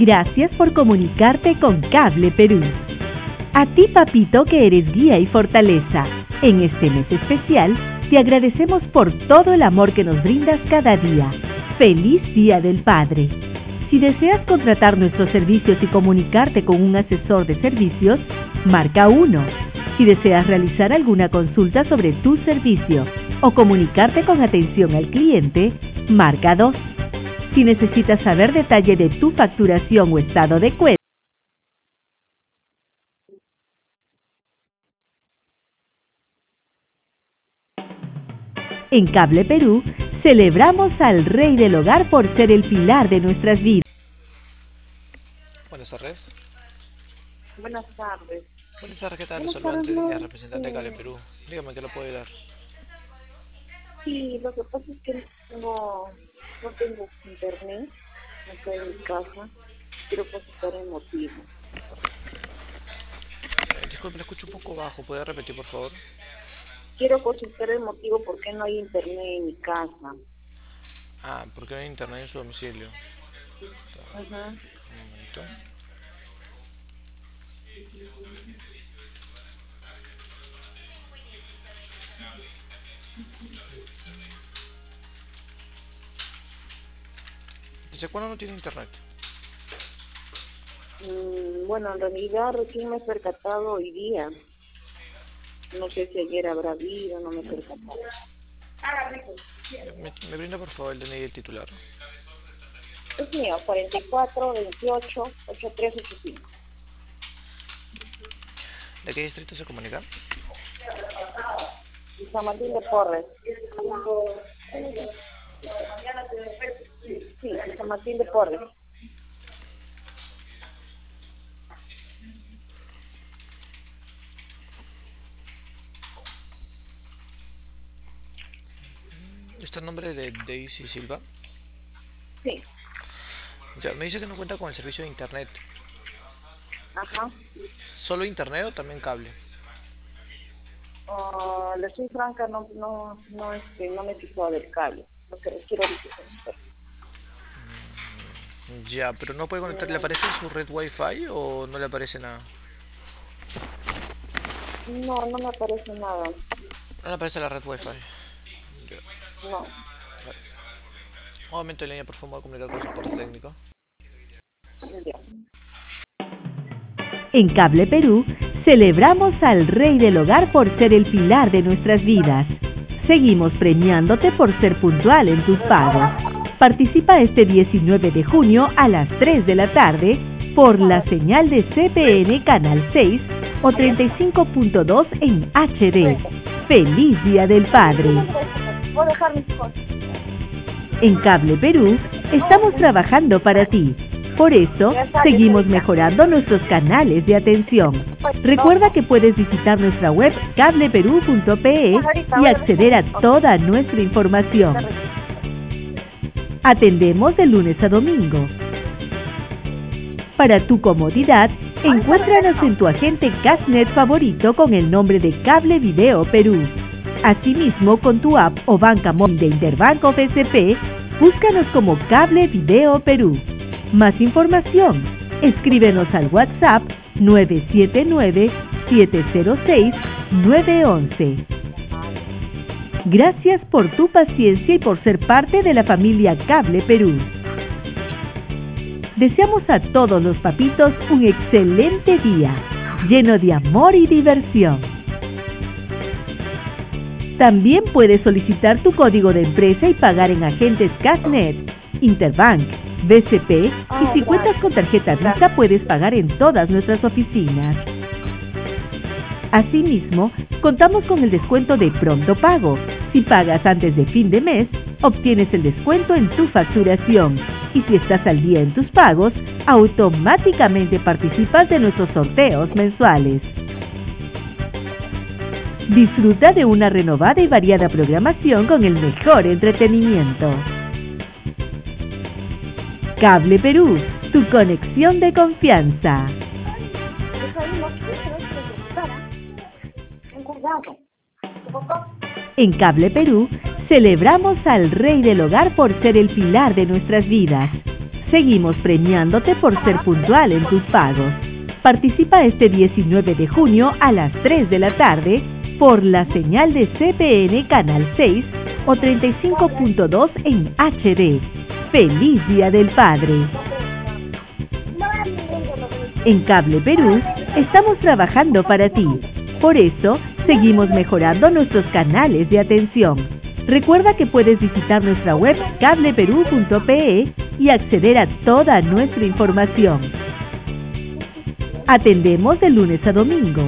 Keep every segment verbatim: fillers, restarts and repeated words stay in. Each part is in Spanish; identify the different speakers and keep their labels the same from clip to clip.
Speaker 1: Gracias por comunicarte con Cable Perú. A ti, papito, que eres guía y fortaleza, en este mes especial, te agradecemos por todo el amor que nos brindas cada día. ¡Feliz Día del Padre! Si deseas contratar nuestros servicios y comunicarte con un asesor de servicios, marca uno. Si deseas realizar alguna consulta sobre tu servicio o comunicarte con atención al cliente, marca dos. Si necesitas saber detalle de tu facturación o estado de cuenta, en Cable Perú, celebramos al Rey del Hogar por ser el pilar de nuestras vidas.
Speaker 2: Buenas tardes.
Speaker 3: Buenas tardes.
Speaker 2: Buenas tardes, ¿qué tal?
Speaker 3: Buenas
Speaker 2: Saludos
Speaker 3: tardes,
Speaker 2: Línea,
Speaker 3: no,
Speaker 2: representante de Cable
Speaker 3: eh,
Speaker 2: Perú. Dígame, ¿qué lo puedo ayudar?
Speaker 3: Sí, lo que pasa es que no, no tengo internet acá en mi casa. Quiero consultar el motivo.
Speaker 2: Eh, disculpe, le escucho un poco bajo. ¿Puede repetir, por favor?
Speaker 3: Quiero consultar el motivo por qué no hay internet en mi casa.
Speaker 2: Ah, ¿por qué no hay internet en su domicilio?
Speaker 3: Ajá.
Speaker 2: Un momento. ¿Desde cuándo no tiene internet?
Speaker 3: Mm, bueno, en realidad recién me he percatado hoy día. No sé si ayer habrá habido, no me he percatado.
Speaker 2: ¿Me, me brinda, por favor, el D N I del titular?
Speaker 3: Es mío, cuarenta y cuatro, veintiocho, ochenta y tres, ochenta y cinco.
Speaker 2: ¿De qué distrito se comunica?
Speaker 3: San Martín de Porres. Sí, San Martín de Porres.
Speaker 2: ¿Está el nombre de Daisy Silva?
Speaker 3: Sí.
Speaker 2: Ya, me dice que no cuenta con el servicio de internet.
Speaker 3: Ajá.
Speaker 2: ¿Solo internet o también cable?
Speaker 3: Uh, le soy franca, no, no, no, este, no me he fijado del cable. Lo que requiero ahorita es el
Speaker 2: Mm, Ya, pero no puede conectar. ¿Le aparece su red Wi-Fi o no le aparece nada?
Speaker 3: No, no me aparece nada.
Speaker 2: No le aparece la red Wi-Fi. Ya.
Speaker 3: No.
Speaker 2: Vale. Un momento en línea, por favor, comunicar con el soporte técnico.
Speaker 3: Ya.
Speaker 1: En Cable Perú, celebramos al Rey del Hogar por ser el pilar de nuestras vidas. Seguimos premiándote por ser puntual en tus pagos. Participa este diecinueve de junio a las tres de la tarde por la señal de C P N Canal seis o treinta y cinco punto dos en H D. ¡Feliz Día del Padre!
Speaker 3: Voy a dejar mis cosas.
Speaker 1: En Cable Perú, estamos trabajando para ti. Por eso, seguimos mejorando nuestros canales de atención. Recuerda que puedes visitar nuestra web cable perú punto pe y acceder a toda nuestra información. Atendemos de lunes a domingo. Para tu comodidad, encuéntranos en tu agente Cashnet favorito con el nombre de Cable Video Perú. Asimismo, con tu app o banca móvil de Interbanco B C P, búscanos como Cable Video Perú. Más información, escríbenos al WhatsApp nueve siete nueve, siete cero seis, nueve uno uno. Gracias por tu paciencia y por ser parte de la familia Cable Perú. Deseamos a todos los papitos un excelente día, lleno de amor y diversión. También puedes solicitar tu código de empresa y pagar en agentes Cashnet, Interbank, B C P y si cuentas con tarjeta Visa puedes pagar en todas nuestras oficinas. Asimismo, contamos con el descuento de Pronto Pago. Si pagas antes de fin de mes, obtienes el descuento en tu facturación. Y si estás al día en tus pagos, automáticamente participas de nuestros sorteos mensuales. Disfruta de una renovada y variada programación con el mejor entretenimiento. Cable Perú, tu conexión de confianza. En Cable Perú, celebramos al Rey del Hogar por ser el pilar de nuestras vidas. Seguimos premiándote por ser puntual en tus pagos. Participa este diecinueve de junio a las tres de la tarde por la señal de C P N Canal seis o treinta y cinco punto dos en H D. ¡Feliz Día del Padre! En Cable Perú estamos trabajando para ti. Por eso, seguimos mejorando nuestros canales de atención. Recuerda que puedes visitar nuestra web cable perú punto pe y acceder a toda nuestra información. Atendemos de lunes a domingo.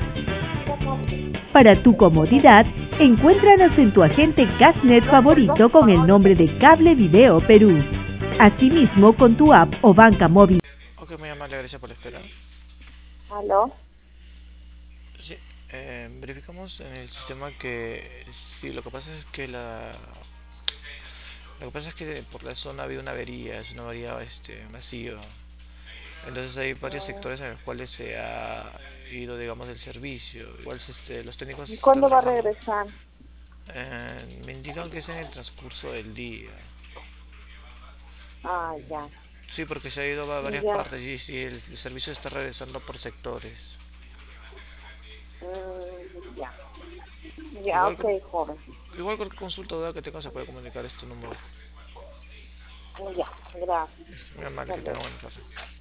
Speaker 1: Para tu comodidad, encuéntranos en tu agente Gasnet favorito con el nombre de Cable Video Perú. Asimismo, con tu app o banca móvil.
Speaker 2: Ok, muy amable, gracias por la espera.
Speaker 3: ¿Aló?
Speaker 2: Sí, eh, verificamos en el sistema que sí, lo que pasa es que la lo que pasa es que por la zona había una avería, es una avería este masiva. Entonces hay varios sectores en los cuales se ha ido, digamos, el servicio. Igual este, los técnicos
Speaker 3: ¿Y cuándo va a
Speaker 2: trabajando.
Speaker 3: regresar?
Speaker 2: Eh, me indican que es en el transcurso del día.
Speaker 3: Ah, ya.
Speaker 2: Sí, porque se ha ido a varias
Speaker 3: Ya.
Speaker 2: partes y sí, el, el servicio está regresando por sectores.
Speaker 3: Mm, ya. Ya,
Speaker 2: Igual
Speaker 3: ok,
Speaker 2: que-
Speaker 3: joven.
Speaker 2: Igual cualquier consulta o duda que tenga se puede comunicar a este número.
Speaker 3: Ya, gracias.
Speaker 2: Muy amable, que tenga buena tarde.